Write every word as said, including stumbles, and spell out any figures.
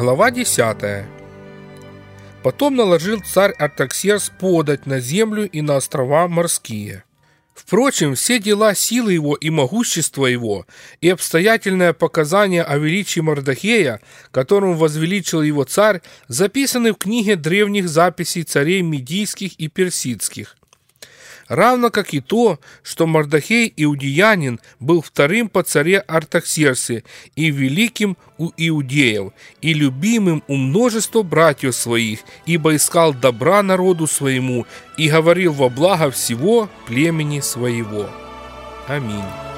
Глава десятая. Потом наложил царь Артаксеркс подать на землю и на острова морские. Впрочем, все дела силы его и могущества его, и обстоятельное показание о величии Мардохея, которым возвеличил его царь, записаны в книге древних записей царей медийских и персидских. Равно как и то, что Мардохей иудеянин был вторым по царе Артаксерксе и великим у иудеев, и любимым у множества братьев своих, ибо искал добра народу своему и говорил во благо всего племени своего. Аминь.